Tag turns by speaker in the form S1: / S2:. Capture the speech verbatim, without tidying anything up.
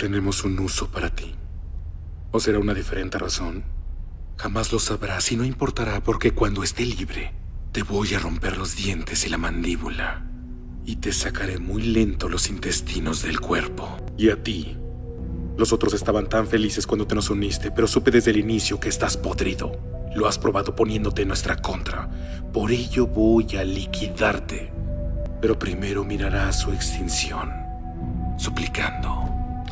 S1: tenemos un uso para ti. ¿O será una diferente razón? Jamás lo sabrás y no importará porque cuando esté libre, te voy a romper los dientes y la mandíbula. Y te sacaré muy lento los intestinos del cuerpo. Y a ti, los otros estaban tan felices cuando te nos uniste, pero supe desde el inicio que estás podrido. Lo has probado poniéndote en nuestra contra. Por ello voy a liquidarte. Pero primero mirarás su extinción, suplicando.